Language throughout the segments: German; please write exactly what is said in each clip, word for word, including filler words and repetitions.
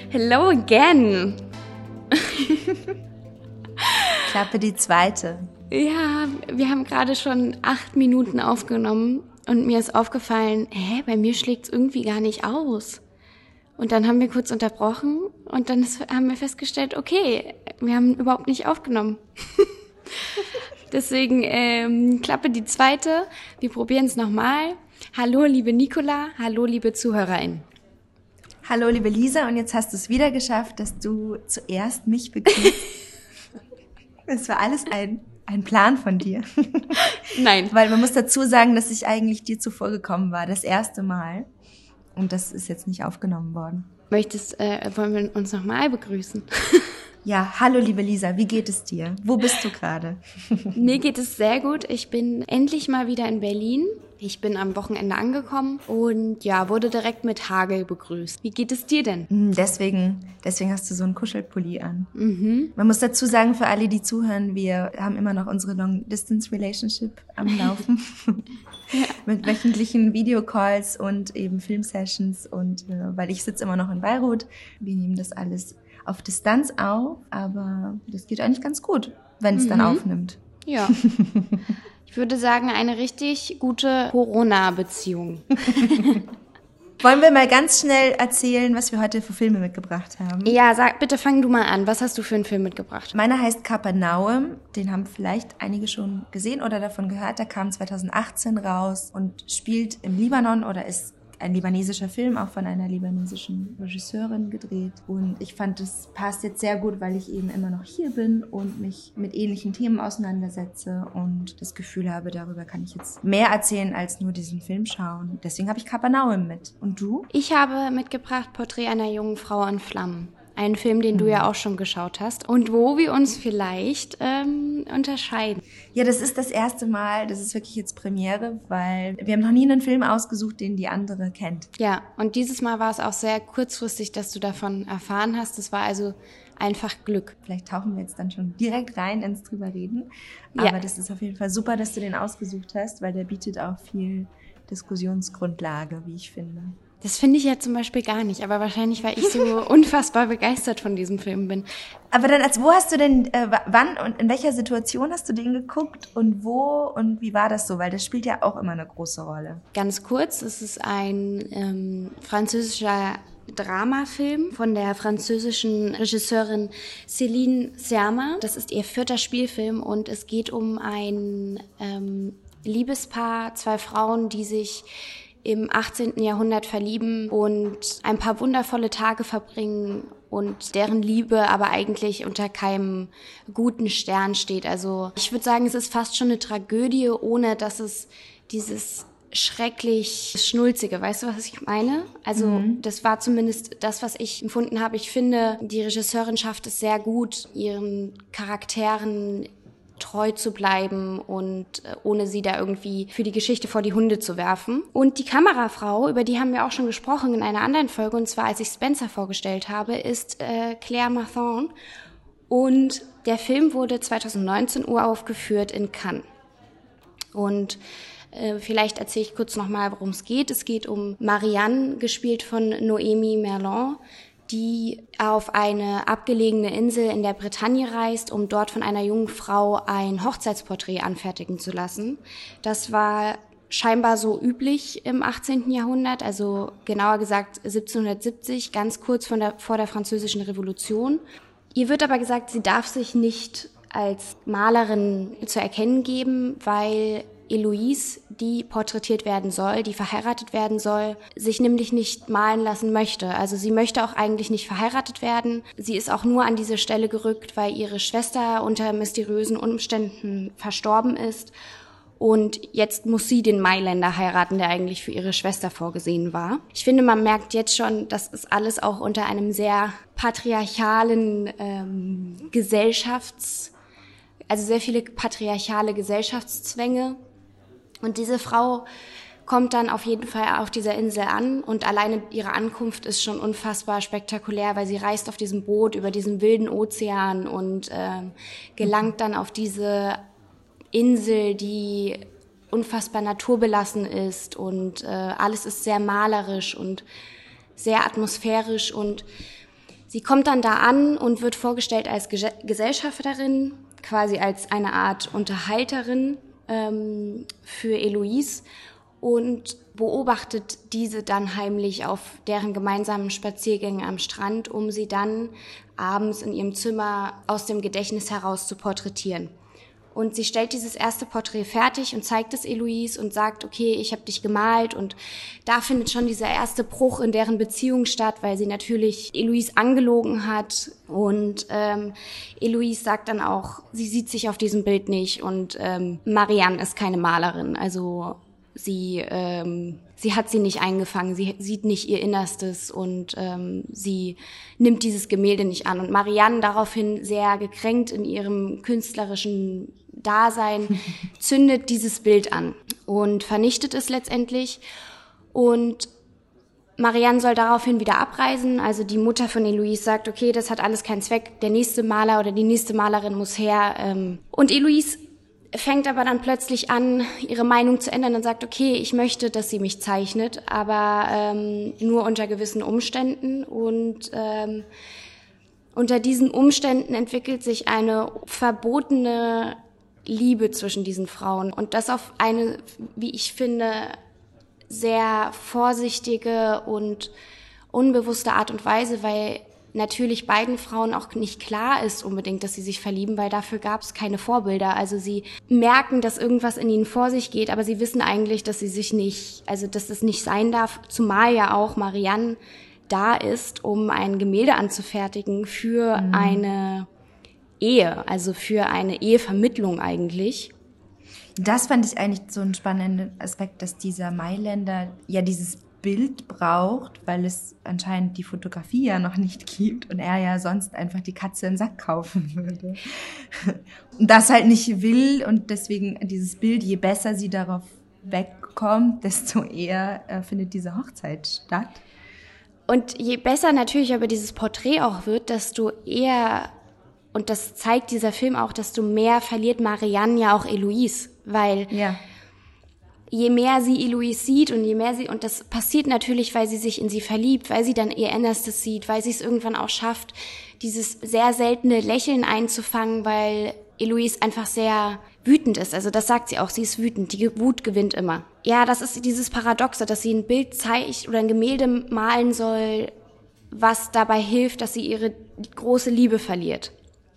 Hello again. Klappe die zweite. Ja, wir haben gerade schon acht Minuten aufgenommen und mir ist aufgefallen, hä, bei mir schlägt's irgendwie gar nicht aus. Und dann haben wir kurz unterbrochen und dann ist, haben wir festgestellt, okay, wir haben überhaupt nicht aufgenommen. Deswegen ähm, Klappe die zweite. Wir probieren es nochmal. Hallo, liebe Nicola. Hallo, liebe ZuhörerInnen. Hallo, liebe Lisa. Und jetzt hast du es wieder geschafft, dass du zuerst mich begrüßt. Es war alles ein, ein Plan von dir. Nein. Weil man muss dazu sagen, dass ich eigentlich dir zuvor gekommen war, das erste Mal. Und das ist jetzt nicht aufgenommen worden. Möchtest, äh, wollen wir uns nochmal begrüßen? Ja, hallo liebe Lisa, wie geht es dir? Wo bist du gerade? Mir geht es sehr gut. Ich bin endlich mal wieder in Berlin. Ich bin am Wochenende angekommen und ja, wurde direkt mit Hagel begrüßt. Wie geht es dir denn? Deswegen, deswegen hast du so einen Kuschelpulli an. Mhm. Man muss dazu sagen, für alle, die zuhören, wir haben immer noch unsere Long-Distance-Relationship am Laufen. Ja. Mit wöchentlichen Videocalls und eben Filmsessions. Und äh, weil ich sitze immer noch in Beirut, wir nehmen das alles auf Distanz auf, aber das geht eigentlich ganz gut, wenn es mhm. dann aufnimmt. Ja. Ich würde sagen, eine richtig gute Corona-Beziehung. Wollen wir mal ganz schnell erzählen, was wir heute für Filme mitgebracht haben? Ja, sag, bitte fang du mal an. Was hast du für einen Film mitgebracht? Meiner heißt Kapernaum. Den haben vielleicht einige schon gesehen oder davon gehört. Der kam zwanzig achtzehn raus und spielt im Libanon oder ist ein libanesischer Film, auch von einer libanesischen Regisseurin gedreht. Und ich fand, das passt jetzt sehr gut, weil ich eben immer noch hier bin und mich mit ähnlichen Themen auseinandersetze und das Gefühl habe, darüber kann ich jetzt mehr erzählen, als nur diesen Film schauen. Deswegen habe ich Kapernaum mit. Und du? Ich habe mitgebracht Porträt einer jungen Frau in Flammen. Ein Film, den du ja auch schon geschaut hast und wo wir uns vielleicht ähm, unterscheiden. Ja, das ist das erste Mal, das ist wirklich jetzt Premiere, weil wir haben noch nie einen Film ausgesucht, den die andere kennt. Ja, und dieses Mal war es auch sehr kurzfristig, dass du davon erfahren hast. Das war also einfach Glück. Vielleicht tauchen wir jetzt dann schon direkt rein ins drüber reden. Aber ja. Das ist auf jeden Fall super, dass du den ausgesucht hast, weil der bietet auch viel Diskussionsgrundlage, wie ich finde. Das finde ich ja zum Beispiel gar nicht, aber wahrscheinlich, weil ich so unfassbar begeistert von diesem Film bin. Aber dann, als wo hast du denn, äh, wann und in welcher Situation hast du den geguckt und wo und wie war das so? Weil das spielt ja auch immer eine große Rolle. Ganz kurz, es ist ein ähm, französischer Dramafilm von der französischen Regisseurin Céline Sciamma. Das ist ihr vierter Spielfilm und es geht um ein ähm, Liebespaar, zwei Frauen, die sich im achtzehnten Jahrhundert verlieben und ein paar wundervolle Tage verbringen und deren Liebe aber eigentlich unter keinem guten Stern steht. Also ich würde sagen, es ist fast schon eine Tragödie, ohne dass es dieses schrecklich Schnulzige, weißt du, was ich meine? Also mhm. das war zumindest das, was ich empfunden habe. Ich finde, die Regisseurin schafft es sehr gut, ihren Charakteren treu zu bleiben und ohne sie da irgendwie für die Geschichte vor die Hunde zu werfen. Und die Kamerafrau, über die haben wir auch schon gesprochen in einer anderen Folge, und zwar als ich Spencer vorgestellt habe, ist äh, Claire Mathon. Und der Film wurde zwanzig neunzehn uraufgeführt in Cannes. Und äh, vielleicht erzähle ich kurz nochmal, worum es geht. Es geht um Marianne, gespielt von Noémie Merlan, die auf eine abgelegene Insel in der Bretagne reist, um dort von einer jungen Frau ein Hochzeitsporträt anfertigen zu lassen. Das war scheinbar so üblich im achtzehnten Jahrhundert, also genauer gesagt siebzehnhundertsiebzig, ganz kurz von der, vor der Französischen Revolution. Ihr wird aber gesagt, sie darf sich nicht als Malerin zu erkennen geben, weil Eloise, die porträtiert werden soll, die verheiratet werden soll, sich nämlich nicht malen lassen möchte. Also sie möchte auch eigentlich nicht verheiratet werden. Sie ist auch nur an diese Stelle gerückt, weil ihre Schwester unter mysteriösen Umständen verstorben ist. Und jetzt muss sie den Mailänder heiraten, der eigentlich für ihre Schwester vorgesehen war. Ich finde, man merkt jetzt schon, das ist alles auch unter einem sehr patriarchalen ähm, Gesellschafts-, also sehr viele patriarchale Gesellschaftszwänge. Und diese Frau kommt dann auf jeden Fall auf dieser Insel an und alleine ihre Ankunft ist schon unfassbar spektakulär, weil sie reist auf diesem Boot über diesen wilden Ozean und äh, gelangt dann auf diese Insel, die unfassbar naturbelassen ist und äh, alles ist sehr malerisch und sehr atmosphärisch und Sie kommt dann da an und wird vorgestellt als Ge- Gesellschafterin, quasi als eine Art Unterhalterin ähm, für Eloise und beobachtet diese dann heimlich auf deren gemeinsamen Spaziergängen am Strand, um sie dann abends in ihrem Zimmer aus dem Gedächtnis heraus zu porträtieren. Und sie stellt dieses erste Porträt fertig und zeigt es Eloise und sagt, okay, ich habe dich gemalt. Und da findet schon dieser erste Bruch in deren Beziehung statt, weil sie natürlich Eloise angelogen hat. Und ähm, Eloise sagt dann auch, sie sieht sich auf diesem Bild nicht. Und ähm, Marianne ist keine Malerin, also sie ähm, sie hat sie nicht eingefangen, sie sieht nicht ihr Innerstes und ähm, sie nimmt dieses Gemälde nicht an. Und Marianne daraufhin sehr gekränkt in ihrem künstlerischen Dasein zündet dieses Bild an und vernichtet es letztendlich. Und Marianne soll daraufhin wieder abreisen. Also die Mutter von Eloise sagt, okay, das hat alles keinen Zweck, der nächste Maler oder die nächste Malerin muss her. Ähm, und Eloise fängt aber dann plötzlich an, ihre Meinung zu ändern und sagt, okay, ich möchte, dass sie mich zeichnet, aber ähm, nur unter gewissen Umständen. Und ähm, unter diesen Umständen entwickelt sich eine verbotene Liebe zwischen diesen Frauen. Und das auf eine, wie ich finde, sehr vorsichtige und unbewusste Art und Weise, weil natürlich beiden Frauen auch nicht klar ist unbedingt, dass sie sich verlieben, weil dafür gab es keine Vorbilder. Also sie merken, dass irgendwas in ihnen vor sich geht, aber sie wissen eigentlich, dass sie sich nicht, also dass es nicht sein darf, zumal ja auch Marianne da ist, um ein Gemälde anzufertigen für mhm. eine Ehe, also für eine Ehevermittlung eigentlich. Das fand ich eigentlich so einen spannenden Aspekt, dass dieser Mailänder ja dieses Bild braucht, weil es anscheinend die Fotografie ja noch nicht gibt und er ja sonst einfach die Katze im Sack kaufen würde. Und das halt nicht will und deswegen dieses Bild, je besser sie darauf wegkommt, desto eher äh, findet diese Hochzeit statt. Und je besser natürlich aber dieses Porträt auch wird, desto eher, und das zeigt dieser Film auch, desto mehr verliert Marianne ja auch Eloise, weil ja. je mehr sie Eloise sieht und je mehr sie, und das passiert natürlich, weil sie sich in sie verliebt, weil sie dann ihr Innerstes sieht, weil sie es irgendwann auch schafft, dieses sehr seltene Lächeln einzufangen, weil Eloise einfach sehr wütend ist. Also das sagt sie auch, sie ist wütend, die Wut gewinnt immer. Ja, das ist dieses Paradoxe, dass sie ein Bild zeigt oder ein Gemälde malen soll, was dabei hilft, dass sie ihre große Liebe verliert.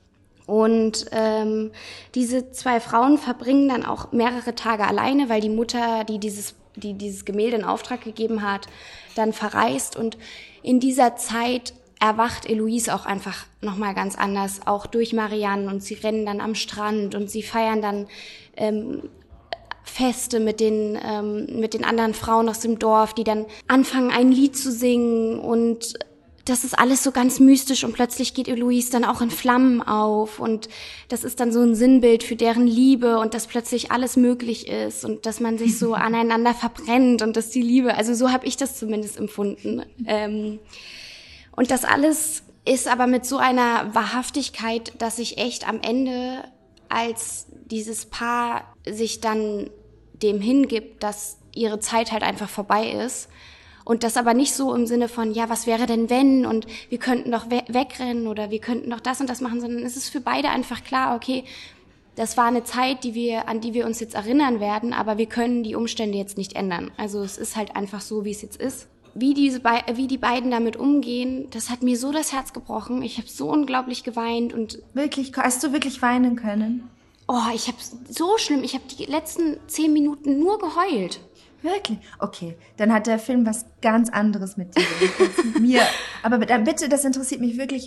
Und ähm, diese zwei Frauen verbringen dann auch mehrere Tage alleine, weil die Mutter, die dieses, die dieses Gemälde in Auftrag gegeben hat, dann verreist. Und in dieser Zeit erwacht Eloise auch einfach nochmal ganz anders, auch durch Marianne. Und sie rennen dann am Strand und sie feiern dann ähm, Feste mit den, ähm, mit den anderen Frauen aus dem Dorf, die dann anfangen, ein Lied zu singen. Und das ist alles so ganz mystisch und plötzlich geht Eloise dann auch in Flammen auf und das ist dann so ein Sinnbild für deren Liebe und dass plötzlich alles möglich ist und dass man sich so aneinander verbrennt und dass die Liebe, also so habe ich das zumindest empfunden. Ähm, und das alles ist aber mit so einer Wahrhaftigkeit, dass ich echt am Ende, als dieses Paar sich dann dem hingibt, dass ihre Zeit halt einfach vorbei ist, und das aber nicht so im Sinne von, ja, was wäre denn wenn und wir könnten doch we- wegrennen oder wir könnten doch das und das machen, sondern es ist für beide einfach klar, okay, das war eine Zeit, die wir, an die wir uns jetzt erinnern werden, aber wir können die Umstände jetzt nicht ändern. Also es ist halt einfach so, wie es jetzt ist. Wie diese Be- wie die beiden damit umgehen, das hat mir so das Herz gebrochen. Ich habe so unglaublich geweint und... Wirklich? Hast du wirklich weinen können? Oh, ich habe so schlimm, ich habe die letzten zehn Minuten nur geheult. Wirklich? Okay, dann hat der Film was ganz anderes mit dir. mit mir. Aber bitte, das interessiert mich wirklich.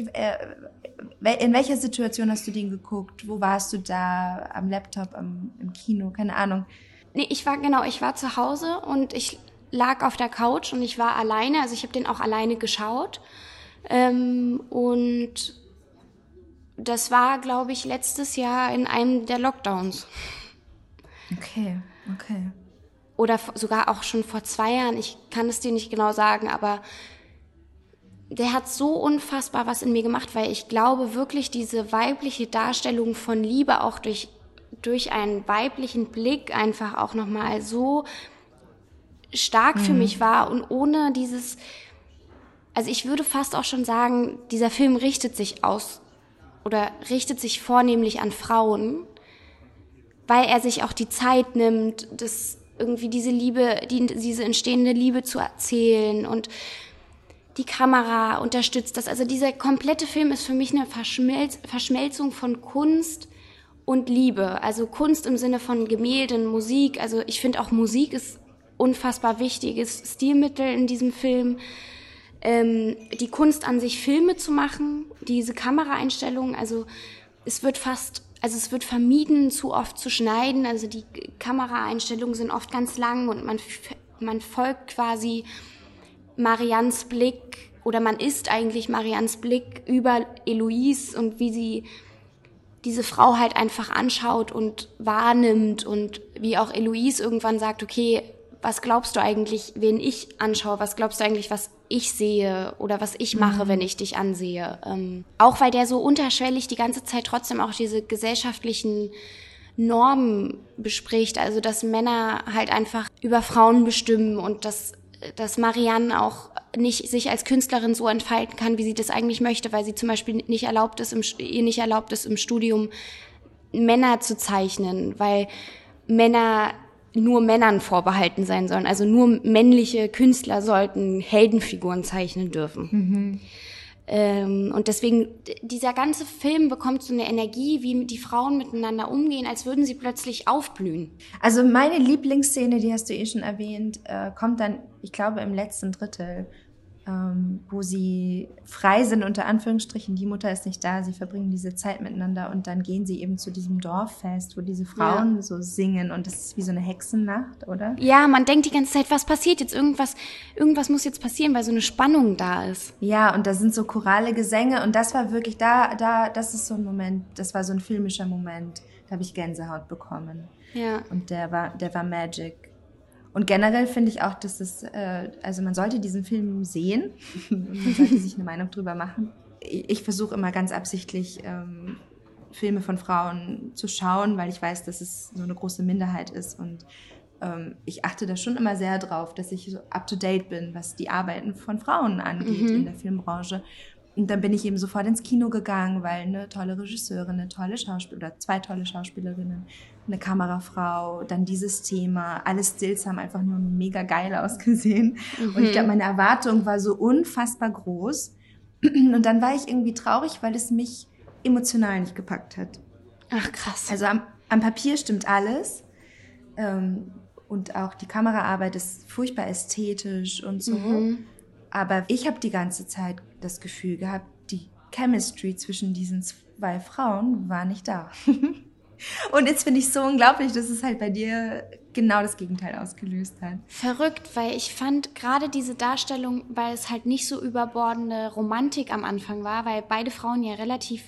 In welcher Situation hast du den geguckt? Wo warst du da? Am Laptop, am, im Kino? Keine Ahnung. Nee, ich war, genau, ich war zu Hause und ich lag auf der Couch und ich war alleine. Also ich habe den auch alleine geschaut. Ähm, und das war, glaube ich, letztes Jahr in einem der Lockdowns. Okay, okay. Oder sogar auch schon vor zwei Jahren, ich kann es dir nicht genau sagen, aber der hat so unfassbar was in mir gemacht, weil ich glaube wirklich, diese weibliche Darstellung von Liebe auch durch, durch einen weiblichen Blick einfach auch nochmal so stark mhm. für mich war und ohne dieses, also ich würde fast auch schon sagen, dieser Film richtet sich aus oder richtet sich vornehmlich an Frauen, weil er sich auch die Zeit nimmt, das irgendwie diese Liebe, die, diese entstehende Liebe zu erzählen und die Kamera unterstützt das. Also dieser komplette Film ist für mich eine Verschmelz- Verschmelzung von Kunst und Liebe. Also Kunst im Sinne von Gemälden, Musik. Also ich finde auch Musik ist unfassbar wichtiges Stilmittel in diesem Film. Ähm, die Kunst an sich, Filme zu machen, diese Kameraeinstellungen, also es wird fast, also es wird vermieden, zu oft zu schneiden. Also die Kameraeinstellungen sind oft ganz lang und man, man folgt quasi Mariannes Blick oder man ist eigentlich Mariannes Blick über Eloise und wie sie diese Frau halt einfach anschaut und wahrnimmt und wie auch Eloise irgendwann sagt, okay, was glaubst du eigentlich, wen ich anschaue? Was glaubst du eigentlich, was ich sehe oder was ich mache, mhm. wenn ich dich ansehe? Ähm, auch weil der so unterschwellig die ganze Zeit trotzdem auch diese gesellschaftlichen Normen bespricht, also dass Männer halt einfach über Frauen bestimmen und dass dass Marianne auch nicht sich als Künstlerin so entfalten kann, wie sie das eigentlich möchte, weil sie zum Beispiel nicht erlaubt ist, im, ihr nicht erlaubt ist, im Studium Männer zu zeichnen, weil Männer nur Männern vorbehalten sein sollen. Also nur männliche Künstler sollten Heldenfiguren zeichnen dürfen. Mhm. Ähm, und deswegen, dieser ganze Film bekommt so eine Energie, wie die Frauen miteinander umgehen, als würden sie plötzlich aufblühen. Also meine Lieblingsszene, die hast du eh schon erwähnt, äh, kommt dann, ich glaube, im letzten Drittel, ähm, wo sie frei sind, unter Anführungsstrichen. Die Mutter ist nicht da, sie verbringen diese Zeit miteinander und dann gehen sie eben zu diesem Dorffest, wo diese Frauen ja. so singen und das ist wie so eine Hexennacht, oder? Ja, man denkt die ganze Zeit, was passiert jetzt? Irgendwas, irgendwas muss jetzt passieren, weil so eine Spannung da ist. Ja, und da sind so chorale Gesänge und das war wirklich, da, da, das ist so ein Moment, das war so ein filmischer Moment, da habe ich Gänsehaut bekommen. Ja. Und der war, der war Magic. Und generell finde ich auch, dass es, äh, also man sollte diesen Film sehen und man sollte sich eine Meinung drüber machen. Ich, ich versuche immer ganz absichtlich, ähm, Filme von Frauen zu schauen, weil ich weiß, dass es so eine große Minderheit ist und ähm, ich achte da schon immer sehr drauf, dass ich so up-to-date bin, was die Arbeiten von Frauen angeht mhm. in der Filmbranche. Und dann bin ich eben sofort ins Kino gegangen, weil eine tolle Regisseurin, eine tolle Schauspielerin oder zwei tolle Schauspielerinnen, eine Kamerafrau, dann dieses Thema, alle Stills haben einfach nur mega geil ausgesehen. Mhm. Und ich glaube, meine Erwartung war so unfassbar groß. Und dann war ich irgendwie traurig, weil es mich emotional nicht gepackt hat. Ach, krass. Also am, am Papier stimmt alles. Ähm, und auch die Kameraarbeit ist furchtbar ästhetisch und so. Mhm. Aber ich habe die ganze Zeit das Gefühl gehabt, die Chemistry zwischen diesen zwei Frauen war nicht da. Und jetzt finde ich es so unglaublich, dass es halt bei dir genau das Gegenteil ausgelöst hat. Verrückt, weil ich fand gerade diese Darstellung, weil es halt nicht so überbordende Romantik am Anfang war, weil beide Frauen ja relativ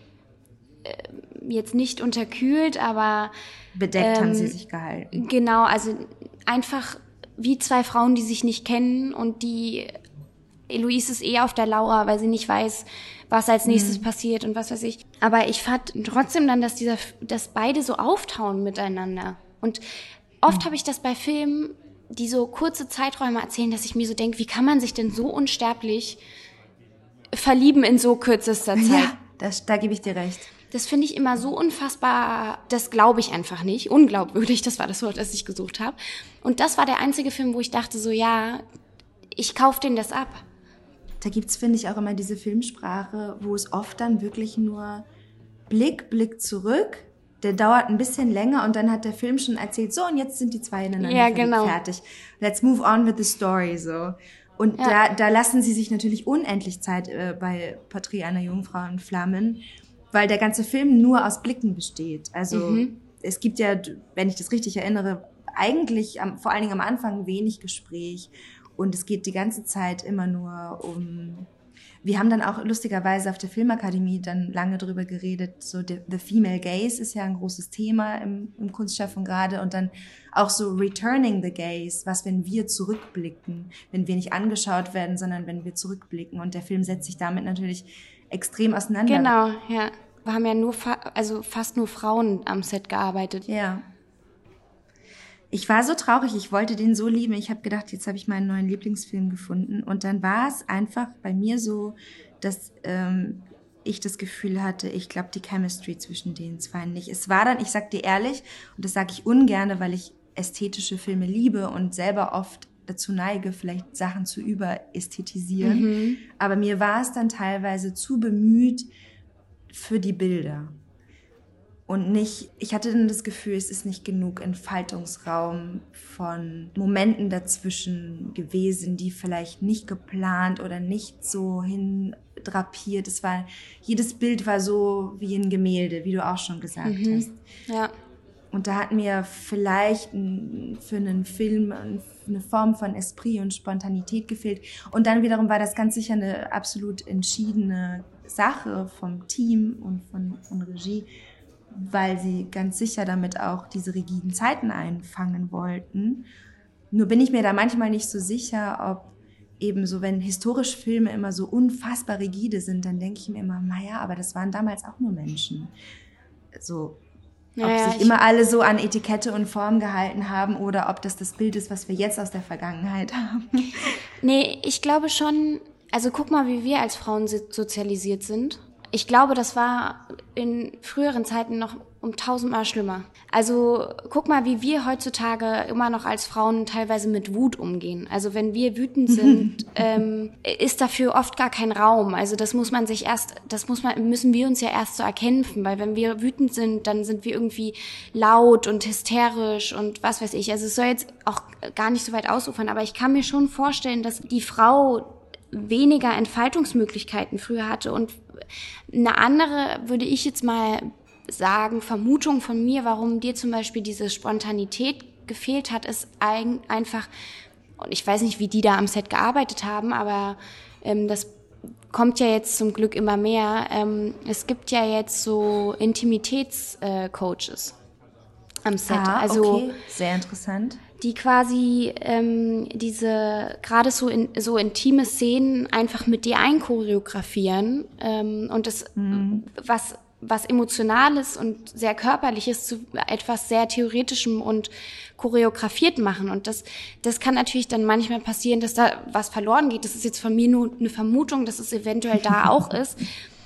äh, jetzt nicht unterkühlt, aber bedeckt ähm, haben sie sich gehalten. Genau, also einfach wie zwei Frauen, die sich nicht kennen und die Eloise ist eh auf der Lauer, weil sie nicht weiß, was als nächstes mhm. passiert und was weiß ich. Aber ich fand trotzdem dann, dass dieser, dass beide so auftauen miteinander. Und oft mhm. habe ich das bei Filmen, die so kurze Zeiträume erzählen, dass ich mir so denke, wie kann man sich denn so unsterblich verlieben in so kürzester Zeit? Ja, das, da gebe ich dir recht. Das finde ich immer so unfassbar, das glaube ich einfach nicht. Unglaubwürdig, das war das Wort, das ich gesucht habe. Und das war der einzige Film, wo ich dachte so, ja, ich kaufe denen das ab. Da gibt's, finde ich, auch immer diese Filmsprache, wo es oft dann wirklich nur Blick, Blick zurück, der dauert ein bisschen länger und dann hat der Film schon erzählt, so und jetzt sind die zwei ineinander ja, genau. fertig. Let's move on with the story, so. Und ja. da, da lassen sie sich natürlich unendlich Zeit äh, bei Porträt einer Jungfrau in Flammen, weil der ganze Film nur aus Blicken besteht. Also mhm. es gibt ja, wenn ich das richtig erinnere, eigentlich am, vor allen Dingen am Anfang wenig Gespräch. Und es geht die ganze Zeit immer nur um, wir haben dann auch lustigerweise auf der Filmakademie dann lange drüber geredet, so the, the female gaze ist ja ein großes Thema im, im Kunstschaffen gerade und dann auch so returning the gaze, was wenn wir zurückblicken, wenn wir nicht angeschaut werden, sondern wenn wir zurückblicken und der Film setzt sich damit natürlich extrem auseinander. Genau, ja. Wir haben ja nur, fa- also fast nur Frauen am Set gearbeitet. Ja. Ich war so traurig, ich wollte den so lieben. Ich habe gedacht, jetzt habe ich meinen neuen Lieblingsfilm gefunden. Und dann war es einfach bei mir so, dass ähm, ich das Gefühl hatte, ich glaube, die Chemistry zwischen den zwei nicht. Es war dann, ich sag dir ehrlich, und das sage ich ungerne, weil ich ästhetische Filme liebe und selber oft dazu neige, vielleicht Sachen zu überästhetisieren. Mhm. Aber mir war es dann teilweise zu bemüht für die Bilder. Und nicht, ich hatte dann das Gefühl, es ist nicht genug Entfaltungsraum von Momenten dazwischen gewesen, die vielleicht nicht geplant oder nicht so hindrapiert. Es war, jedes Bild war so wie ein Gemälde, wie du auch schon gesagt mhm. hast. Ja. Und da hat mir vielleicht für einen Film eine Form von Esprit und Spontanität gefehlt. Und dann wiederum war das ganz sicher eine absolut entschiedene Sache vom Team und von, von Regie, weil sie ganz sicher damit auch diese rigiden Zeiten einfangen wollten. Nur bin ich mir da manchmal nicht so sicher, ob eben so, wenn historische Filme immer so unfassbar rigide sind, dann denke ich mir immer, naja, aber das waren damals auch nur Menschen. So, ob naja, sich immer alle so an Etikette und Form gehalten haben oder ob das das Bild ist, was wir jetzt aus der Vergangenheit haben. Nee, ich glaube schon, also guck mal, wie wir als Frauen sozialisiert sind. Ich glaube, das war in früheren Zeiten noch um tausendmal schlimmer. Also guck mal, wie wir heutzutage immer noch als Frauen teilweise mit Wut umgehen. Also wenn wir wütend sind, ähm, ist dafür oft gar kein Raum. Also das muss man sich erst, das muss man, müssen wir uns ja erst so erkämpfen, weil wenn wir wütend sind, dann sind wir irgendwie laut und hysterisch und was weiß ich. Also es soll jetzt auch gar nicht so weit ausufern, aber ich kann mir schon vorstellen, dass die Frau weniger Entfaltungsmöglichkeiten früher hatte. Und eine andere, würde ich jetzt mal sagen, Vermutung von mir, warum dir zum Beispiel diese Spontanität gefehlt hat, ist ein, einfach, und ich weiß nicht, wie die da am Set gearbeitet haben, aber ähm, das kommt ja jetzt zum Glück immer mehr. Ähm, es gibt ja jetzt so Intimitätscoaches äh, am Set. Ah, also okay, sehr interessant. Die quasi ähm, diese gerade so in, so intime Szenen einfach mit dir einchoreografieren ähm, und das mhm. was was Emotionales und sehr Körperliches zu etwas sehr Theoretischem und choreografiert machen. Und das das kann natürlich dann manchmal passieren, dass da was verloren geht. Das ist jetzt von mir nur eine Vermutung, dass es eventuell da auch ist.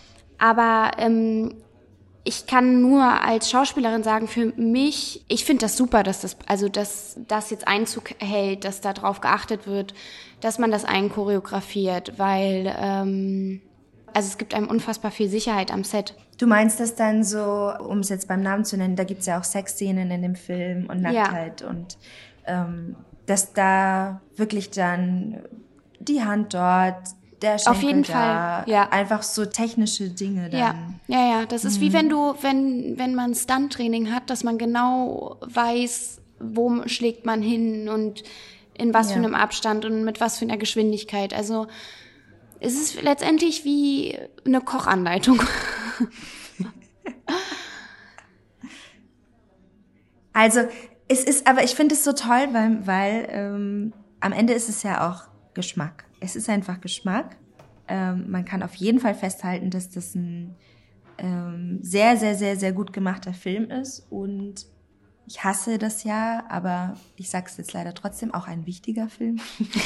Aber ähm, ich kann nur als Schauspielerin sagen, für mich, ich finde das super, dass das, also dass das jetzt Einzug hält, dass da drauf geachtet wird, dass man das einchoreografiert, weil ähm, also es gibt einem unfassbar viel Sicherheit am Set. Du meinst das dann so, um es jetzt beim Namen zu nennen, da gibt es ja auch Sexszenen in dem Film und Nacktheit ja. und ähm, dass da wirklich dann die Hand dort, der Schenkel auf jeden da, Fall, ja. Einfach so technische Dinge dann. Ja, ja, ja. Das ist mhm. wie wenn du, wenn, wenn man Stunt-Training hat, dass man genau weiß, wo schlägt man hin und in was ja. für einem Abstand und mit was für einer Geschwindigkeit. Also es ist letztendlich wie eine Kochanleitung. Also es ist, aber ich finde es so toll, weil, weil ähm, am Ende ist es ja auch Geschmack. Es ist einfach Geschmack. Ähm, man kann auf jeden Fall festhalten, dass das ein ähm, sehr, sehr, sehr, sehr gut gemachter Film ist. Und ich hasse das ja, aber ich sag's jetzt leider trotzdem, auch ein wichtiger Film.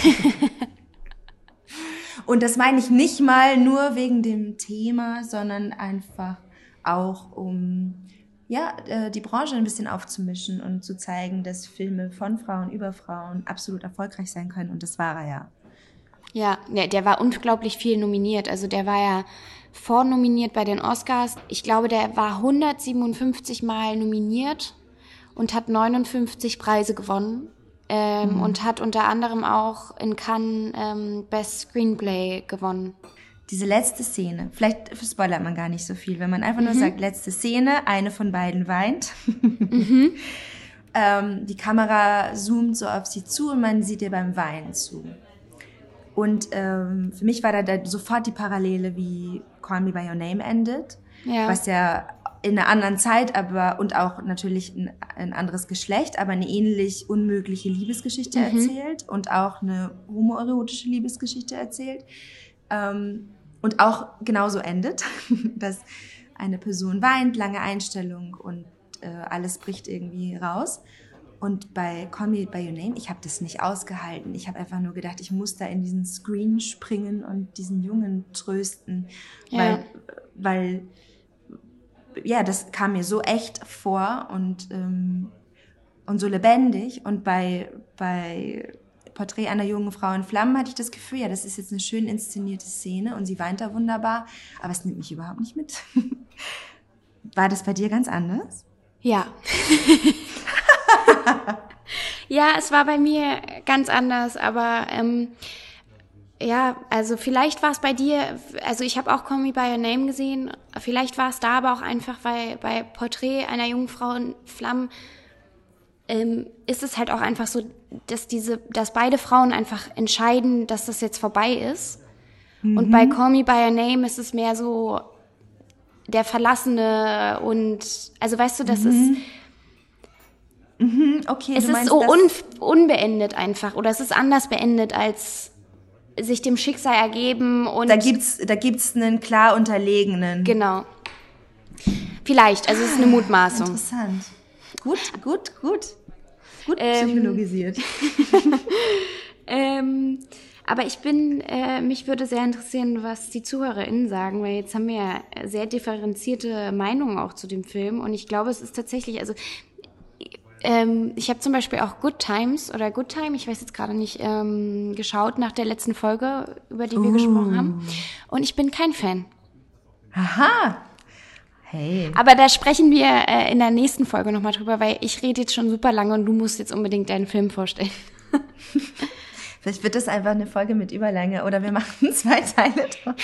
Und das meine ich nicht mal nur wegen dem Thema, sondern einfach auch, um ja, die Branche ein bisschen aufzumischen und zu zeigen, dass Filme von Frauen über Frauen absolut erfolgreich sein können. Und das war er ja. Ja, der, der war unglaublich viel nominiert. Also der war ja vornominiert bei den Oscars. Ich glaube, der war hundertsiebenundfünfzig Mal nominiert und hat neunundfünfzig Preise gewonnen. Ähm, mhm. Und hat unter anderem auch in Cannes ähm, Best Screenplay gewonnen. Diese letzte Szene, vielleicht spoilert man gar nicht so viel, wenn man einfach mhm. nur sagt, letzte Szene, eine von beiden weint. mhm. ähm, die Kamera zoomt so auf sie zu und man sieht ihr beim Weinen zu. Und ähm, für mich war da, da sofort die Parallele, wie Call Me By Your Name endet, ja. was ja in einer anderen Zeit, aber und auch natürlich ein, ein anderes Geschlecht, aber eine ähnlich unmögliche Liebesgeschichte mhm. erzählt und auch eine homoerotische Liebesgeschichte erzählt ähm, und auch genauso endet, dass eine Person weint, lange Einstellung und äh, alles bricht irgendwie raus. Und bei Call Me By Your Name, ich habe das nicht ausgehalten. Ich habe einfach nur gedacht, ich muss da in diesen Screen springen und diesen Jungen trösten. Ja. Weil, weil, ja, das kam mir so echt vor und, ähm, und so lebendig. Und bei, bei Porträt einer jungen Frau in Flammen hatte ich das Gefühl, ja, das ist jetzt eine schön inszenierte Szene und sie weint da wunderbar, aber es nimmt mich überhaupt nicht mit. War das bei dir ganz anders? Ja. Ja, es war bei mir ganz anders, aber ähm, ja, also vielleicht war es bei dir, also ich habe auch Call Me By Your Name gesehen, vielleicht war es da aber auch einfach, weil bei Porträt einer jungen Frau in Flammen ähm, ist es halt auch einfach so, dass diese, dass beide Frauen einfach entscheiden, dass das jetzt vorbei ist. Mhm. Und bei Call Me By Your Name ist es mehr so der Verlassene und, also weißt du, das mhm. ist Mhm, okay, es du ist so un, unbeendet einfach oder es ist anders beendet als sich dem Schicksal ergeben und da gibt's da gibt's einen klar unterlegenen. Genau. Vielleicht, also es ist eine Mutmaßung. Interessant. Gut, gut, gut. Gut ähm, psychologisiert. ähm, aber ich bin, äh, mich würde sehr interessieren, was die ZuhörerInnen sagen, weil jetzt haben wir ja sehr differenzierte Meinungen auch zu dem Film und ich glaube, es ist tatsächlich, also Ähm, ich habe zum Beispiel auch Good Times oder Good Time, ich weiß jetzt gerade nicht, ähm, geschaut nach der letzten Folge, über die wir uh. gesprochen haben. Und ich bin kein Fan. Aha. Hey. Aber da sprechen wir äh, in der nächsten Folge nochmal drüber, weil ich rede jetzt schon super lange und du musst jetzt unbedingt deinen Film vorstellen. Vielleicht wird das einfach eine Folge mit Überlänge oder wir machen zwei Teile drauf.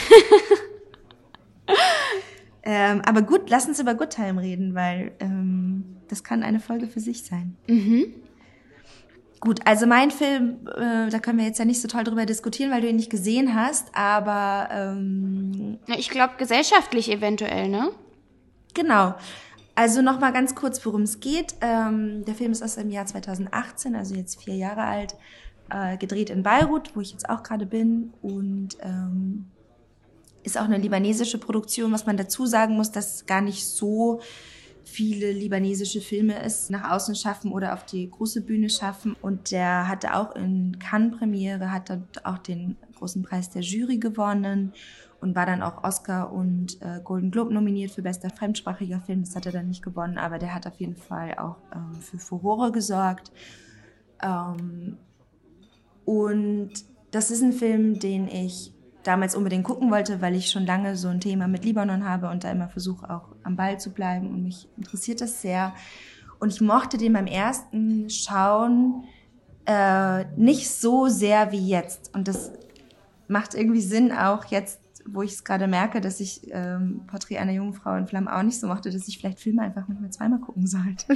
ähm, aber gut, lass uns über Good Time reden, weil ähm, das kann eine Folge für sich sein. Mhm. Gut, also mein Film, äh, da können wir jetzt ja nicht so toll drüber diskutieren, weil du ihn nicht gesehen hast, aber ähm, ich glaube gesellschaftlich eventuell, ne? Genau. Also nochmal ganz kurz, worum es geht. Ähm, der Film ist aus dem Jahr zweitausendachtzehn, also jetzt vier Jahre alt, äh, gedreht in Beirut, wo ich jetzt auch gerade bin und ähm, ist auch eine libanesische Produktion, was man dazu sagen muss, dass gar nicht so viele libanesische Filme es nach außen schaffen oder auf die große Bühne schaffen. Und der hatte auch in Cannes Premiere, hat dort auch den großen Preis der Jury gewonnen und war dann auch Oscar und äh, Golden Globe nominiert für bester fremdsprachiger Film. Das hat er dann nicht gewonnen, aber der hat auf jeden Fall auch ähm, für Furore gesorgt. Ähm, und das ist ein Film, den ich damals unbedingt gucken wollte, weil ich schon lange so ein Thema mit Libanon habe und da immer versuche, auch am Ball zu bleiben. Und mich interessiert das sehr. Und ich mochte den beim ersten Schauen äh, nicht so sehr wie jetzt. Und das macht irgendwie Sinn, auch jetzt, wo ich es gerade merke, dass ich ähm, Porträt einer jungen Frau in Flammen auch nicht so mochte, dass ich vielleicht Filme einfach manchmal zweimal gucken sollte.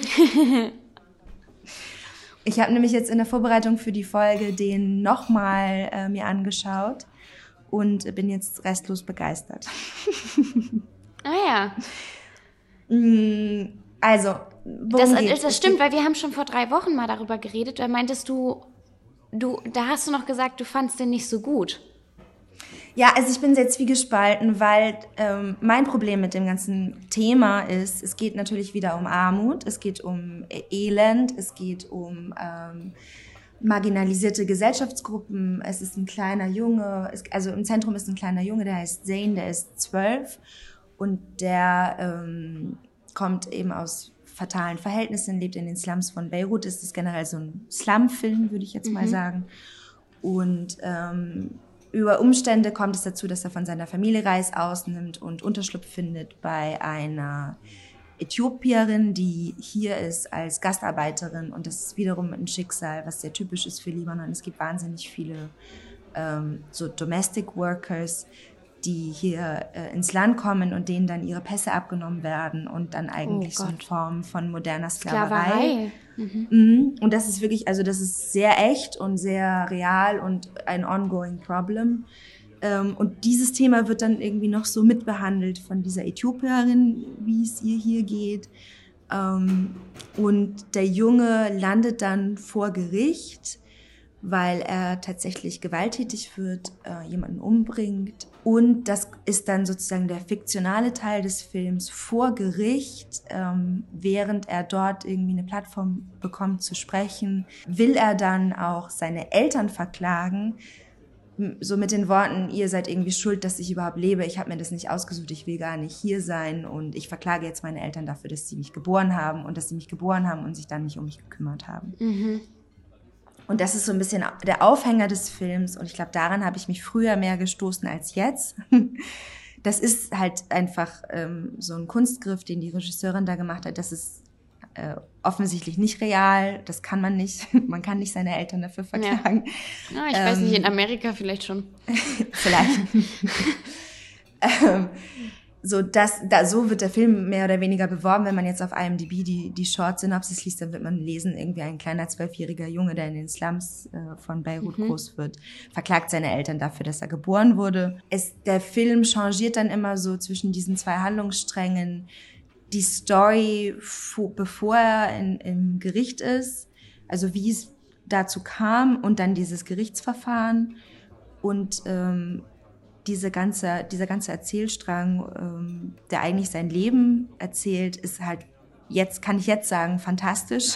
Ich habe nämlich jetzt in der Vorbereitung für die Folge den nochmal äh, mir angeschaut. Und bin jetzt restlos begeistert. Ah ja. Also, worum das, geht's? Das stimmt, weil wir haben schon vor drei Wochen mal darüber geredet. Da meintest du, du, da hast du noch gesagt, du fandst den nicht so gut. Ja, also ich bin sehr zwiegespalten, weil ähm, mein Problem mit dem ganzen Thema ist, es geht natürlich wieder um Armut, es geht um Elend, es geht um ähm, marginalisierte Gesellschaftsgruppen. Es ist ein kleiner Junge, es, also im Zentrum ist ein kleiner Junge, der heißt Zayn, der ist zwölf und der ähm, kommt eben aus fatalen Verhältnissen, lebt in den Slums von Beirut. Es ist generell so ein Slum-Film, würde ich jetzt mhm. mal sagen. Und ähm, über Umstände kommt es dazu, dass er von seiner Familie Reis ausnimmt und Unterschlupf findet bei einer Äthiopierin, die hier ist als Gastarbeiterin. Und das ist wiederum ein Schicksal, was sehr typisch ist für Libanon. Es gibt wahnsinnig viele ähm, so Domestic Workers, die hier äh, ins Land kommen und denen dann ihre Pässe abgenommen werden und dann eigentlich oh so eine Form von moderner Sklaverei. Sklaverei. Mhm. Mhm. Und das ist wirklich, also das ist sehr echt und sehr real und ein ongoing problem. Ähm, und dieses Thema wird dann irgendwie noch so mitbehandelt von dieser Äthiopierin, wie es ihr hier geht. Ähm, und der Junge landet dann vor Gericht weil er tatsächlich gewalttätig wird, äh, jemanden umbringt. Und das ist dann sozusagen der fiktionale Teil des Films vor Gericht. Ähm, während er dort irgendwie eine Plattform bekommt zu sprechen, will er dann auch seine Eltern verklagen, so mit den Worten, ihr seid irgendwie schuld, dass ich überhaupt lebe, ich habe mir das nicht ausgesucht, ich will gar nicht hier sein und ich verklage jetzt meine Eltern dafür, dass sie mich geboren haben und dass sie mich geboren haben und sich dann nicht um mich gekümmert haben. Mhm. Und das ist so ein bisschen der Aufhänger des Films und ich glaube, daran habe ich mich früher mehr gestoßen als jetzt. Das ist halt einfach ähm, so ein Kunstgriff, den die Regisseurin da gemacht hat. Das ist äh, offensichtlich nicht real, das kann man nicht. Man kann nicht seine Eltern dafür verklagen. Ja. Ja, ich ähm, weiß nicht, in Amerika vielleicht schon. Vielleicht. ähm, so, das, da, so wird der Film mehr oder weniger beworben. Wenn man jetzt auf I M D B die, die Short-Synopsis liest, dann wird man lesen, irgendwie ein kleiner zwölfjähriger Junge, der in den Slums äh, von Beirut mhm. groß wird, verklagt seine Eltern dafür, dass er geboren wurde. Es, der Film changiert dann immer so zwischen diesen zwei Handlungssträngen. Die Story, bevor er in, im Gericht ist, also wie es dazu kam und dann dieses Gerichtsverfahren und ähm, diese ganze, dieser ganze Erzählstrang, ähm, der eigentlich sein Leben erzählt, ist halt jetzt, kann ich jetzt sagen, fantastisch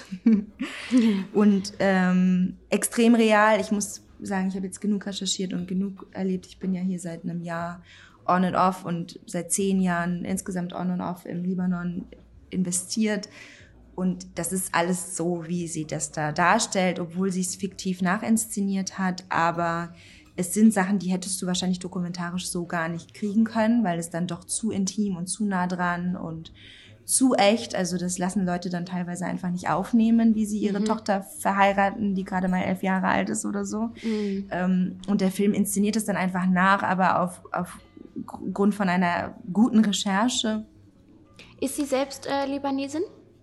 und ähm, extrem real. Ich muss sagen, ich habe jetzt genug recherchiert und genug erlebt. Ich bin ja hier seit einem Jahr on and off und seit zehn Jahren insgesamt on and off im Libanon investiert. Und das ist alles so, wie sie das da darstellt, obwohl sie es fiktiv nachinszeniert hat. Aber es sind Sachen, die hättest du wahrscheinlich dokumentarisch so gar nicht kriegen können, weil es dann doch zu intim und zu nah dran und zu echt. Also das lassen Leute dann teilweise einfach nicht aufnehmen, wie sie ihre mhm. Tochter verheiraten, die gerade mal elf Jahre alt ist oder so. Mhm. Ähm, und der Film inszeniert es dann einfach nach, aber auf, auf Grund von einer guten Recherche. Ist sie selbst äh, Libanesin?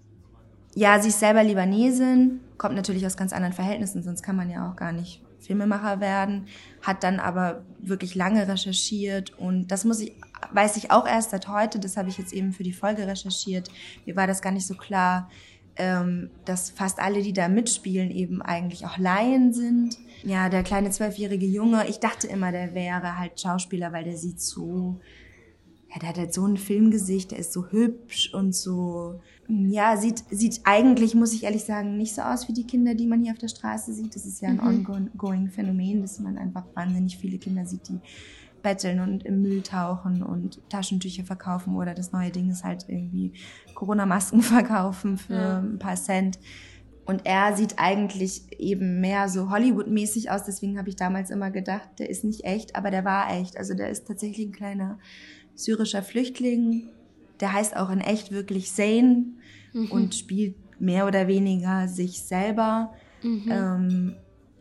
Ja, sie ist selber Libanesin, kommt natürlich aus ganz anderen Verhältnissen, sonst kann man ja auch gar nicht Filmemacher werden, hat dann aber wirklich lange recherchiert und das muss ich, weiß ich auch erst seit heute, das habe ich jetzt eben für die Folge recherchiert, mir war das gar nicht so klar, ähm, dass fast alle, die da mitspielen, eben eigentlich auch Laien sind. Ja, der kleine zwölfjährige Junge, ich dachte immer, der wäre halt Schauspieler, weil der sieht so, ja, der hat halt so ein Filmgesicht, der ist so hübsch und so, ja, sieht, sieht eigentlich, muss ich ehrlich sagen, nicht so aus wie die Kinder, die man hier auf der Straße sieht. Das ist ja ein mhm. ongoing Phänomen, dass man einfach wahnsinnig viele Kinder sieht, die betteln und im Müll tauchen und Taschentücher verkaufen oder das neue Ding ist halt irgendwie Corona-Masken verkaufen für ja. ein paar Cent. Und er sieht eigentlich eben mehr so Hollywood-mäßig aus, deswegen habe ich damals immer gedacht, der ist nicht echt, aber der war echt. Also der ist tatsächlich ein kleiner syrischer Flüchtling, der heißt auch in echt wirklich Zayn mhm. und spielt mehr oder weniger sich selber. Mhm. Ähm,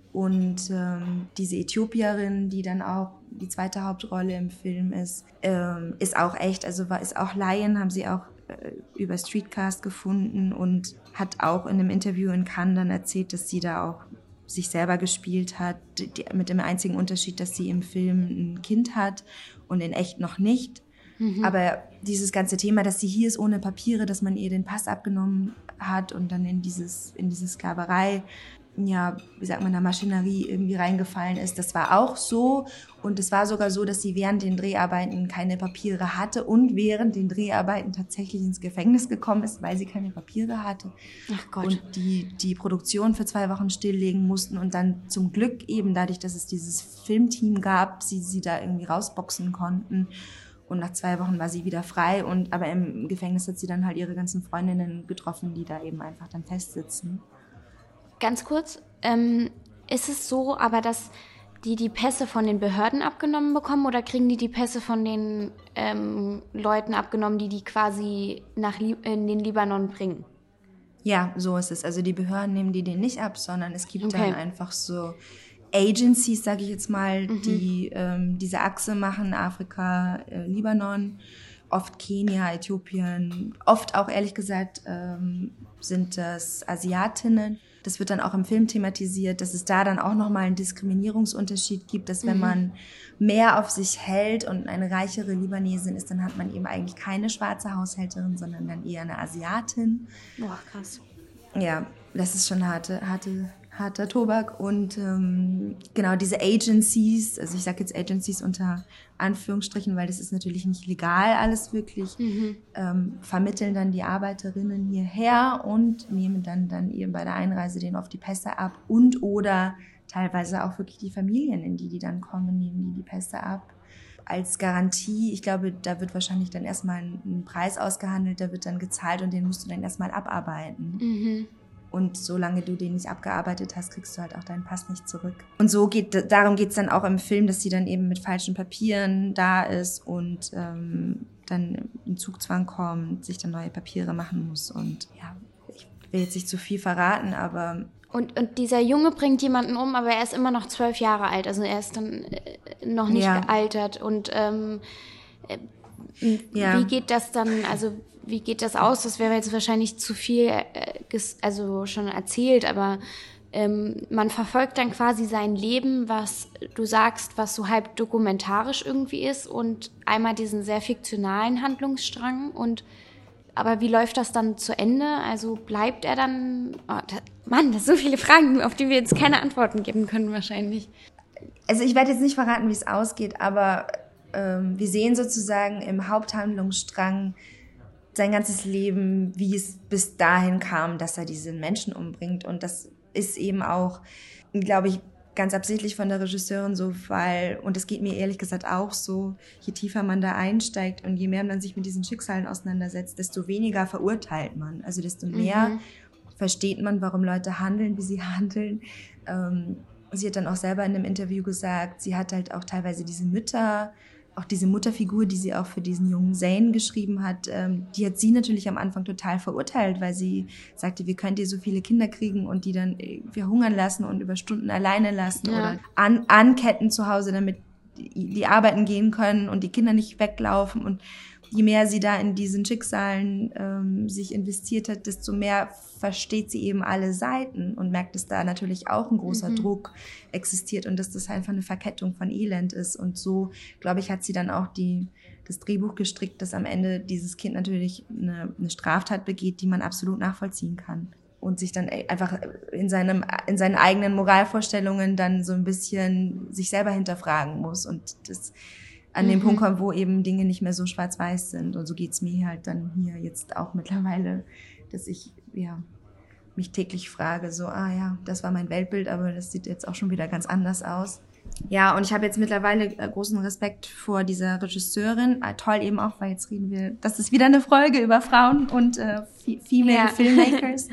und ähm, diese Äthiopierin, die dann auch die zweite Hauptrolle im Film ist, ähm, ist auch echt, also war, ist auch Laien, haben sie auch äh, über Streetcast gefunden und hat auch in einem Interview in Cannes dann erzählt, dass sie da auch sich selber gespielt hat, die, mit dem einzigen Unterschied, dass sie im Film ein Kind hat und in echt noch nicht. Mhm. Aber dieses ganze Thema, dass sie hier ist ohne Papiere, dass man ihr den Pass abgenommen hat und dann in dieses in diese Sklaverei, ja, wie sagt man, da Maschinerie irgendwie reingefallen ist, das war auch so. Und es war sogar so, dass sie während den Dreharbeiten keine Papiere hatte und während den Dreharbeiten tatsächlich ins Gefängnis gekommen ist, weil sie keine Papiere hatte. Ach Gott. Und die, die Produktion für zwei Wochen stilllegen mussten und dann zum Glück eben dadurch, dass es dieses Filmteam gab, sie sie da irgendwie rausboxen konnten. Und nach zwei Wochen war sie wieder frei. Und aber im Gefängnis hat sie dann halt ihre ganzen Freundinnen getroffen, die da eben einfach dann festsitzen. Ganz kurz, ähm, ist es so, aber dass die die Pässe von den Behörden abgenommen bekommen oder kriegen die die Pässe von den ähm, Leuten abgenommen, die die quasi nach Li- in den Libanon bringen? Ja, so ist es. Also die Behörden nehmen die den nicht ab, sondern es gibt Okay. dann einfach so Agencies, sage ich jetzt mal, mhm. die ähm, diese Achse machen, Afrika, äh, Libanon, oft Kenia, Äthiopien, oft auch ehrlich gesagt ähm, sind das Asiatinnen. Das wird dann auch im Film thematisiert, dass es da dann auch nochmal einen Diskriminierungsunterschied gibt, dass wenn mhm. man mehr auf sich hält und eine reichere Libanesin ist, dann hat man eben eigentlich keine schwarze Haushälterin, sondern dann eher eine Asiatin. Boah, krass. Ja, das ist schon harte, harte, harter Tobak. Und ähm, genau diese Agencies, also ich sage jetzt Agencies unter Anführungsstrichen, weil das ist natürlich nicht legal alles wirklich, mhm. ähm, vermitteln dann die Arbeiterinnen hierher und nehmen dann, dann eben bei der Einreise denen oft die Pässe ab und oder teilweise auch wirklich die Familien, in die die dann kommen, nehmen die die Pässe ab. Als Garantie, ich glaube, da wird wahrscheinlich dann erstmal ein, ein Preis ausgehandelt, der wird dann gezahlt und den musst du dann erstmal abarbeiten. Mhm. Und solange du den nicht abgearbeitet hast, kriegst du halt auch deinen Pass nicht zurück. Und so geht, darum geht es dann auch im Film, dass sie dann eben mit falschen Papieren da ist und ähm, dann in Zugzwang kommt, sich dann neue Papiere machen muss. Und ja, ich will jetzt nicht zu viel verraten, aber... Und, und dieser Junge bringt jemanden um, aber er ist immer noch zwölf Jahre alt. Also er ist dann äh, noch nicht ja. gealtert. Und ähm, äh, ja. wie geht das dann, also wie geht das aus? Das wäre jetzt wahrscheinlich zu viel, äh, ges- also schon erzählt, aber ähm, man verfolgt dann quasi sein Leben, was du sagst, was so halb dokumentarisch irgendwie ist und einmal diesen sehr fiktionalen Handlungsstrang und aber wie läuft das dann zu Ende? Also bleibt er dann... Oh, da, Mann, das sind so viele Fragen, auf die wir jetzt keine Antworten geben können wahrscheinlich. Also ich werde jetzt nicht verraten, wie es ausgeht, aber ähm, wir sehen sozusagen im Haupthandlungsstrang sein ganzes Leben, wie es bis dahin kam, dass er diesen Menschen umbringt. Und das ist eben auch, glaube ich, ganz absichtlich von der Regisseurin so, weil, und das geht mir ehrlich gesagt auch so, je tiefer man da einsteigt und je mehr man sich mit diesen Schicksalen auseinandersetzt, desto weniger verurteilt man. Also desto mehr mhm. versteht man, warum Leute handeln, wie sie handeln. Ähm, sie hat dann auch selber in einem Interview gesagt, sie hat halt auch teilweise diese Mütter, auch diese Mutterfigur, die sie auch für diesen jungen Zane geschrieben hat, ähm, die hat sie natürlich am Anfang total verurteilt, weil sie sagte, wie könnt ihr so viele Kinder kriegen und die dann verhungern lassen und über Stunden alleine lassen ja. oder an, anketten zu Hause, damit die, die arbeiten gehen können und die Kinder nicht weglaufen. Und je mehr sie da in diesen Schicksalen ähm, sich investiert hat, desto mehr versteht sie eben alle Seiten und merkt, dass da natürlich auch ein großer mhm. Druck existiert und dass das einfach eine Verkettung von Elend ist. Und so, glaube ich, hat sie dann auch die, das Drehbuch gestrickt, dass am Ende dieses Kind natürlich eine, eine Straftat begeht, die man absolut nachvollziehen kann. Und sich dann einfach in, seinem, in seinen eigenen Moralvorstellungen dann so ein bisschen sich selber hinterfragen muss und das an dem mhm. Punkt kommt, wo eben Dinge nicht mehr so schwarz-weiß sind. Und so geht's mir halt dann hier jetzt auch mittlerweile, dass ich ja mich täglich frage, so, ah ja, das war mein Weltbild, aber das sieht jetzt auch schon wieder ganz anders aus. Ja, und ich habe jetzt mittlerweile großen Respekt vor dieser Regisseurin. Ah, toll eben auch, weil jetzt reden wir, das ist wieder eine Folge über Frauen und äh, Female ja. Filmmakers.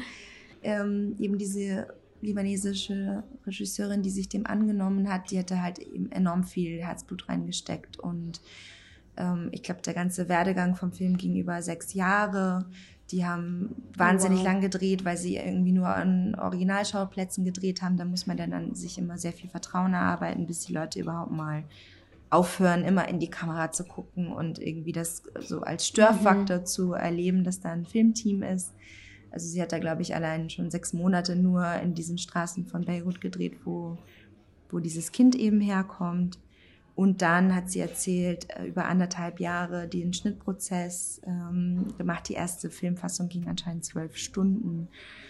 ähm, eben diese libanesische Regisseurin, die sich dem angenommen hat, die hatte halt eben enorm viel Herzblut reingesteckt und ähm, ich glaube, der ganze Werdegang vom Film ging über sechs Jahre. Die haben wahnsinnig oh, wow. lang gedreht, weil sie irgendwie nur an Originalschauplätzen gedreht haben. Da muss man dann an sich immer sehr viel Vertrauen erarbeiten, bis die Leute überhaupt mal aufhören, immer in die Kamera zu gucken und irgendwie das so als Störfaktor mhm. zu erleben, dass da ein Filmteam ist. Also sie hat da, glaube ich, allein schon sechs Monate nur in diesen Straßen von Beirut gedreht, wo, wo dieses Kind eben herkommt. Und dann hat sie erzählt, über anderthalb Jahre den Schnittprozess ähm, gemacht. Die erste Filmfassung ging anscheinend zwölf Stunden.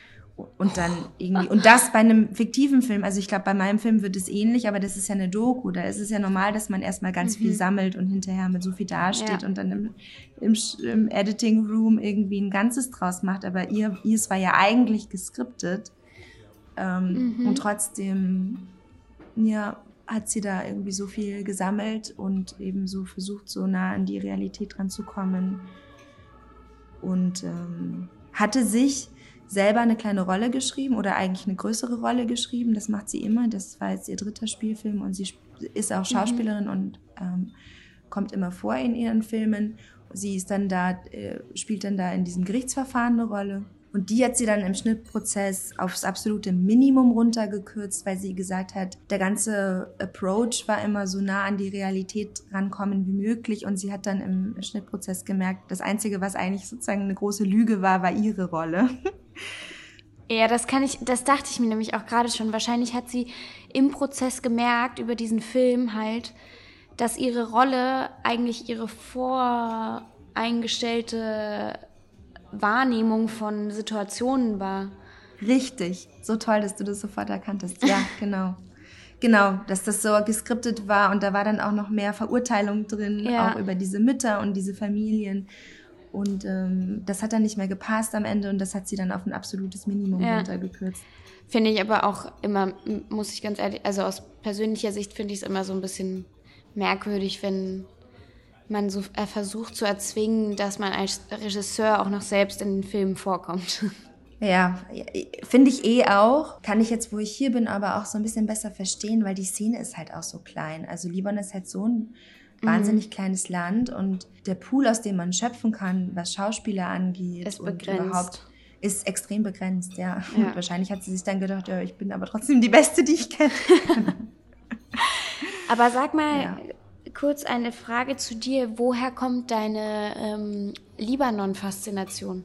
Und dann irgendwie, und das bei einem fiktiven Film, also ich glaube, bei meinem Film wird es ähnlich, aber das ist ja eine Doku, da ist es ja normal, dass man erstmal ganz mhm. viel sammelt und hinterher mit so viel dasteht ja. und dann im, im, im Editing Room irgendwie ein Ganzes draus macht, aber ihr, ihr es war ja eigentlich geskriptet ähm, mhm. und trotzdem, ja, hat sie da irgendwie so viel gesammelt und eben so versucht, so nah an die Realität dran zu kommen und ähm, hatte sich selber eine kleine Rolle geschrieben oder eigentlich eine größere Rolle geschrieben. Das macht sie immer. Das war jetzt ihr dritter Spielfilm und sie ist auch Schauspielerin mhm. und ähm, kommt immer vor in ihren Filmen. Sie ist dann da, äh, spielt dann da in diesem Gerichtsverfahren eine Rolle. Und die hat sie dann im Schnittprozess aufs absolute Minimum runtergekürzt, weil sie gesagt hat, der ganze Approach war immer so nah an die Realität rankommen wie möglich. Und sie hat dann im Schnittprozess gemerkt, das Einzige, was eigentlich sozusagen eine große Lüge war, war ihre Rolle. Ja, das kann ich, das dachte ich mir nämlich auch gerade schon. Wahrscheinlich hat sie im Prozess gemerkt, über diesen Film halt, dass ihre Rolle eigentlich ihre voreingestellte Wahrnehmung von Situationen war. Richtig, so toll, dass du das sofort erkannt hast. Ja, genau. Genau, dass das so geskriptet war und da war dann auch noch mehr Verurteilung drin, Ja. auch über diese Mütter und diese Familien. Und ähm, das hat dann nicht mehr gepasst am Ende und das hat sie dann auf ein absolutes Minimum Ja. runtergekürzt. Finde ich aber auch immer, muss ich ganz ehrlich, also aus persönlicher Sicht finde ich es immer so ein bisschen merkwürdig, wenn man so äh, versucht zu erzwingen, dass man als Regisseur auch noch selbst in den Filmen vorkommt. Ja, finde ich eh auch. Kann ich jetzt, wo ich hier bin, aber auch so ein bisschen besser verstehen, weil die Szene ist halt auch so klein. Also Libanon ist halt so ein wahnsinnig mhm. kleines Land und der Pool, aus dem man schöpfen kann, was Schauspieler angeht ist und begrenzt. überhaupt, ist extrem begrenzt, ja. ja. Und wahrscheinlich hat sie sich dann gedacht, ja, ich bin aber trotzdem die Beste, die ich kenne. Aber sag mal ja. kurz eine Frage zu dir. Woher kommt deine ähm, Libanon-Faszination?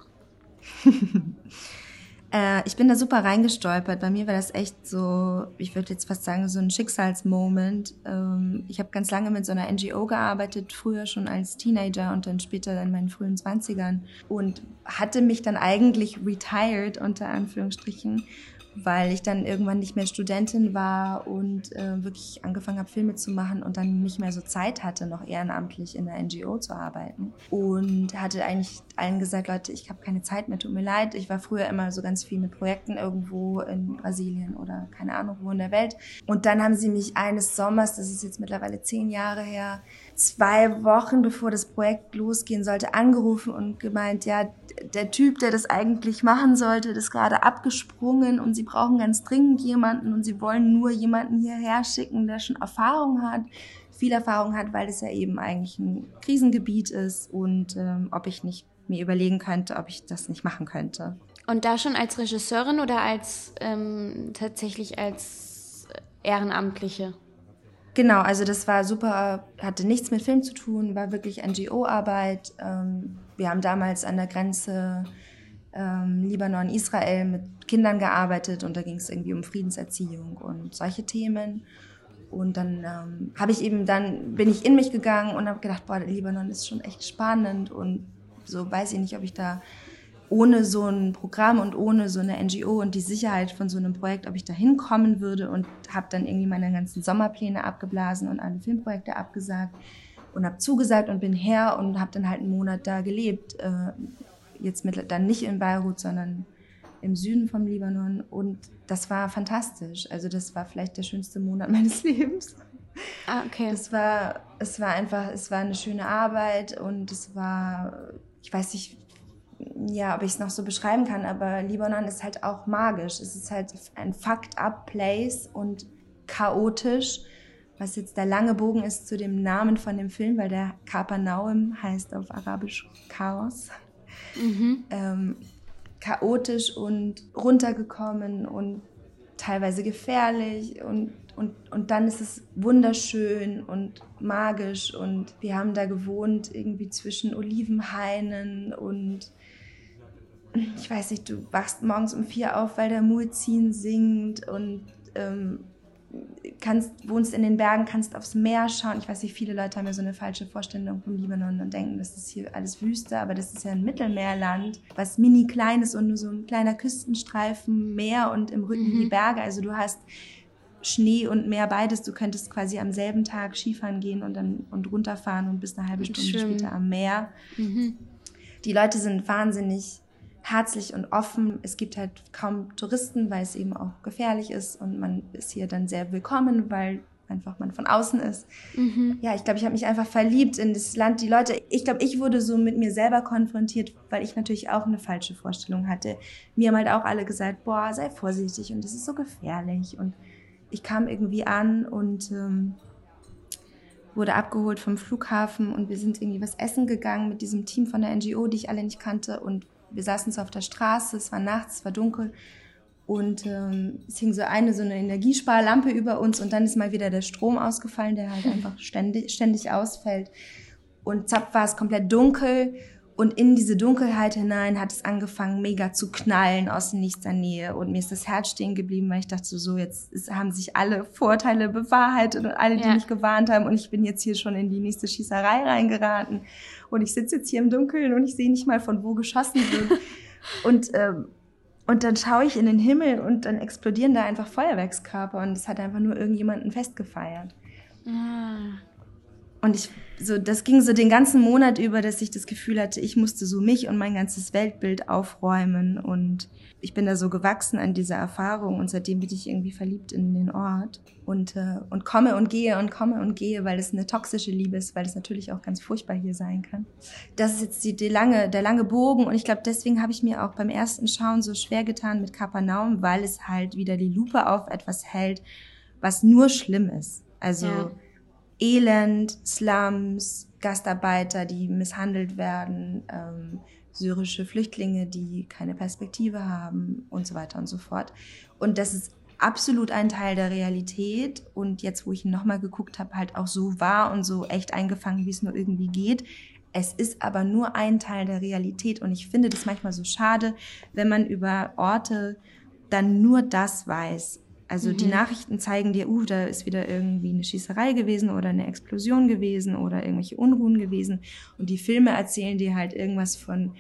Ich bin da super reingestolpert. Bei mir war das echt so, ich würde jetzt fast sagen, so ein Schicksalsmoment. Ich habe ganz lange mit so einer N G O gearbeitet, früher schon als Teenager und dann später in meinen frühen Zwanzigern und hatte mich dann eigentlich retired, unter Anführungsstrichen, weil ich dann irgendwann nicht mehr Studentin war und äh, wirklich angefangen habe, Filme zu machen und dann nicht mehr so Zeit hatte, noch ehrenamtlich in der N G O zu arbeiten. Und hatte eigentlich allen gesagt, Leute, ich habe keine Zeit mehr, tut mir leid. Ich war früher immer so ganz viel mit Projekten irgendwo in Brasilien oder keine Ahnung wo in der Welt. Und dann haben sie mich eines Sommers, das ist jetzt mittlerweile zehn Jahre her, zwei Wochen bevor das Projekt losgehen sollte, angerufen und gemeint, ja, der Typ, der das eigentlich machen sollte, ist gerade abgesprungen und sie brauchen ganz dringend jemanden und sie wollen nur jemanden hierher schicken, der schon Erfahrung hat, viel Erfahrung hat, weil es ja eben eigentlich ein Krisengebiet ist und ähm, ob ich nicht mir überlegen könnte, ob ich das nicht machen könnte. Und da schon als Regisseurin oder als ähm, tatsächlich als Ehrenamtliche? Genau, also das war super, hatte nichts mit Film zu tun, war wirklich N G O-Arbeit. Ähm, wir haben damals an der Grenze ähm, Libanon-Israel mit Kindern gearbeitet und da ging es irgendwie um Friedenserziehung und solche Themen. Und dann ähm, habe ich eben, dann bin ich in mich gegangen und habe gedacht, boah, Libanon ist schon echt spannend und so weiß ich nicht, ob ich da ohne so ein Programm und ohne so eine N G O und die Sicherheit von so einem Projekt, ob ich da hinkommen würde und habe dann irgendwie meine ganzen Sommerpläne abgeblasen und alle Filmprojekte abgesagt und habe zugesagt und bin her und habe dann halt einen Monat da gelebt. Äh, jetzt mit, dann nicht in Beirut, sondern im Süden vom Libanon und das war fantastisch. Also das war vielleicht der schönste Monat meines Lebens. Ah, okay. Das war, es war einfach, es war eine schöne Arbeit und es war, ich weiß nicht, ja, ob ich es noch so beschreiben kann, aber Libanon ist halt auch magisch. Es ist halt ein fucked-up Place und chaotisch, was jetzt der lange Bogen ist zu dem Namen von dem Film, weil der Kapernaum heißt auf Arabisch Chaos. Mhm. Ähm, chaotisch und runtergekommen und teilweise gefährlich und, und, und dann ist es wunderschön und magisch und wir haben da gewohnt irgendwie zwischen Olivenhainen und ich weiß nicht, du wachst morgens um vier auf, weil der Muezzin singt und ähm, kannst, wohnst in den Bergen, kannst aufs Meer schauen. Ich weiß nicht, viele Leute haben ja so eine falsche Vorstellung vom Libanon und denken, das ist hier alles Wüste, aber das ist ja ein Mittelmeerland, was mini klein ist und nur so ein kleiner Küstenstreifen, Meer und im Rücken mhm. die Berge. Also du hast Schnee und Meer beides. Du könntest quasi am selben Tag Skifahren gehen und dann und runterfahren und bist eine halbe Stunde Schön. später am Meer. Mhm. Die Leute sind wahnsinnig herzlich und offen. Es gibt halt kaum Touristen, weil es eben auch gefährlich ist und man ist hier dann sehr willkommen, weil einfach man von außen ist. Mhm. Ja, ich glaube, ich habe mich einfach verliebt in das Land. Die Leute, ich glaube, ich wurde so mit mir selber konfrontiert, weil ich natürlich auch eine falsche Vorstellung hatte. Mir haben halt auch alle gesagt, boah, sei vorsichtig und das ist so gefährlich. Und ich kam irgendwie an und ähm, wurde abgeholt vom Flughafen und wir sind irgendwie was essen gegangen mit diesem Team von der N G O, die ich alle nicht kannte und wir saßen so auf der Straße, es war nachts, es war dunkel und ähm, es hing so eine, so eine Energiesparlampe über uns und dann ist mal wieder der Strom ausgefallen, der halt einfach ständig, ständig ausfällt und zapp war es komplett dunkel und in diese Dunkelheit hinein hat es angefangen mega zu knallen aus nichts in der Nähe und mir ist das Herz stehen geblieben, weil ich dachte so, so jetzt ist, haben sich alle Vorteile bewahrheitet und alle, die ja. mich gewarnt haben und ich bin jetzt hier schon in die nächste Schießerei reingeraten und ich sitze jetzt hier im Dunkeln und ich sehe nicht mal, von wo geschossen wird und ähm, Und dann schaue ich in den Himmel und dann explodieren da einfach Feuerwerkskörper und es hat einfach nur irgendjemanden festgefeiert. Ah. Und ich, so, das ging so den ganzen Monat über, dass ich das Gefühl hatte, ich musste so mich und mein ganzes Weltbild aufräumen. Und ich bin da so gewachsen an dieser Erfahrung und seitdem bin ich irgendwie verliebt in den Ort. Und, äh, und komme und gehe und komme und gehe, weil es eine toxische Liebe ist, weil es natürlich auch ganz furchtbar hier sein kann. Das ist jetzt die, die lange, der lange Bogen. Und ich glaube, deswegen habe ich mir auch beim ersten Schauen so schwer getan mit Kapernaum, weil es halt wieder die Lupe auf etwas hält, was nur schlimm ist. Also ja. Elend, Slums, Gastarbeiter, die misshandelt werden, ähm, syrische Flüchtlinge, die keine Perspektive haben und so weiter und so fort. Und das ist absolut ein Teil der Realität und jetzt, wo ich ihn nochmal geguckt habe, halt auch so war und so echt eingefangen, wie es nur irgendwie geht. Es ist aber nur ein Teil der Realität und ich finde das manchmal so schade, wenn man über Orte dann nur das weiß. Also mhm. die Nachrichten zeigen dir, uh, da ist wieder irgendwie eine Schießerei gewesen oder eine Explosion gewesen oder irgendwelche Unruhen gewesen. Und die Filme erzählen dir halt irgendwas von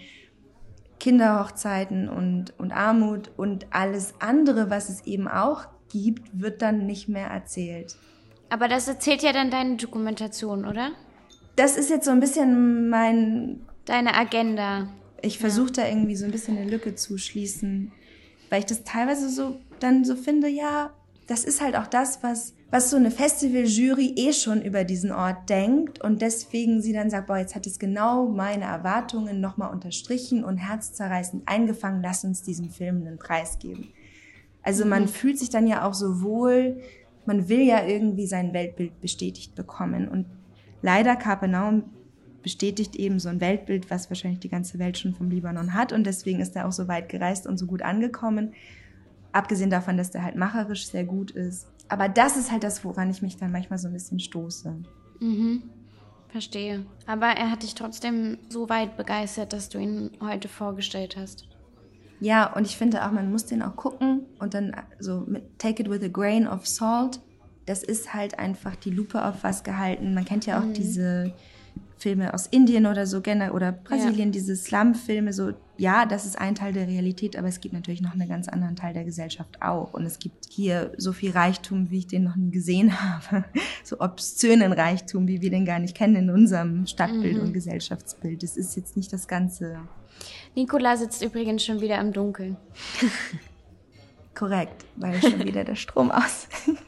Kinderhochzeiten und, und Armut und alles andere, was es eben auch gibt, wird dann nicht mehr erzählt. Aber das erzählt ja dann deine Dokumentation, oder? Das ist jetzt so ein bisschen mein... Deine Agenda. Ich versuche ja. da irgendwie so ein bisschen eine Lücke zu schließen, weil ich das teilweise so dann so finde, ja, das ist halt auch das, was, was so eine Festivaljury eh schon über diesen Ort denkt und deswegen sie dann sagt, boah, jetzt hat es genau meine Erwartungen nochmal unterstrichen und herzzerreißend eingefangen, lass uns diesem Film einen Preis geben. Also man mhm. fühlt sich dann ja auch so wohl, man will ja irgendwie sein Weltbild bestätigt bekommen und leider Kapernaum bestätigt eben so ein Weltbild, was wahrscheinlich die ganze Welt schon vom Libanon hat und deswegen ist er auch so weit gereist und so gut angekommen. Abgesehen davon, dass der halt macherisch sehr gut ist. Aber das ist halt das, woran ich mich dann manchmal so ein bisschen stoße. Mhm, verstehe. Aber er hat dich trotzdem so weit begeistert, dass du ihn heute vorgestellt hast. Ja, und ich finde auch, man muss den auch gucken und dann so mit Take it with a grain of salt. Das ist halt einfach die Lupe auf was gehalten. Man kennt ja auch mhm. diese Filme aus Indien oder so oder Brasilien, ja. diese Slum-Filme, so, ja, das ist ein Teil der Realität, aber es gibt natürlich noch einen ganz anderen Teil der Gesellschaft auch. Und es gibt hier so viel Reichtum, wie ich den noch nie gesehen habe. So obszönen Reichtum, wie wir den gar nicht kennen in unserem Stadtbild mhm. und Gesellschaftsbild. Das ist jetzt nicht das Ganze. Nicola sitzt übrigens schon wieder im Dunkeln. Korrekt, weil schon wieder der Strom aus.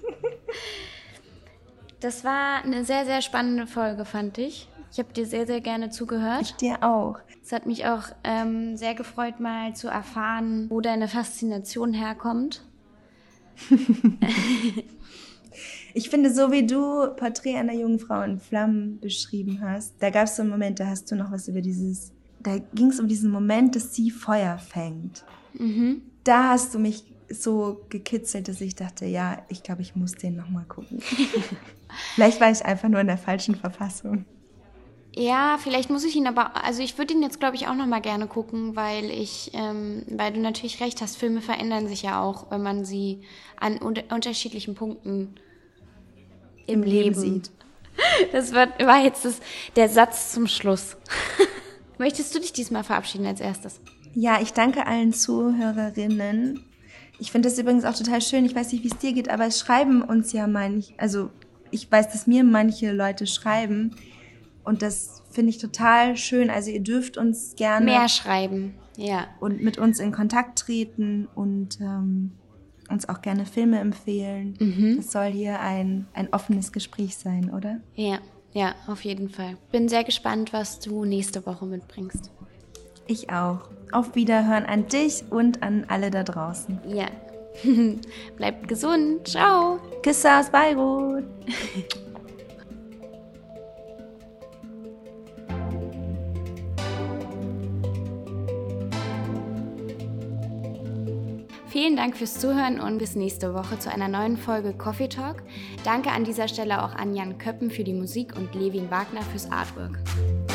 Das war eine sehr, sehr spannende Folge, fand ich. Ich habe dir sehr, sehr gerne zugehört. Ich dir auch. Es hat mich auch ähm, sehr gefreut, mal zu erfahren, wo deine Faszination herkommt. Ich finde, so wie du Porträt einer jungen Frau in Flammen beschrieben hast, da gab es so einen Moment, da hast du noch was über dieses, da ging es um diesen Moment, dass sie Feuer fängt. Mhm. Da hast du mich so gekitzelt, dass ich dachte, ja, ich glaube, ich muss den nochmal gucken. Vielleicht war ich einfach nur in der falschen Verfassung. Ja, vielleicht muss ich ihn aber, also ich würde ihn jetzt, glaube ich, auch noch mal gerne gucken, weil ich, ähm, weil du natürlich recht hast, Filme verändern sich ja auch, wenn man sie an un- unterschiedlichen Punkten im, im Leben. Leben sieht. Das war, war jetzt das, der Satz zum Schluss. Möchtest du dich diesmal verabschieden als erstes? Ja, ich danke allen Zuhörerinnen. Ich finde das übrigens auch total schön, ich weiß nicht, wie es dir geht, aber es schreiben uns ja manche, also ich weiß, dass mir manche Leute schreiben, und das finde ich total schön. Also ihr dürft uns gerne... Mehr schreiben, ja. Und mit uns in Kontakt treten und ähm, uns auch gerne Filme empfehlen. Mhm. Das soll hier ein, ein offenes Gespräch sein, oder? Ja, ja, auf jeden Fall. Bin sehr gespannt, was du nächste Woche mitbringst. Ich auch. Auf Wiederhören an dich und an alle da draußen. Ja. Bleibt gesund. Ciao. Küsse aus Beirut. Vielen Dank fürs Zuhören und bis nächste Woche zu einer neuen Folge Coffee Talk. Danke an dieser Stelle auch an Jan Köppen für die Musik und Levin Wagner fürs Artwork.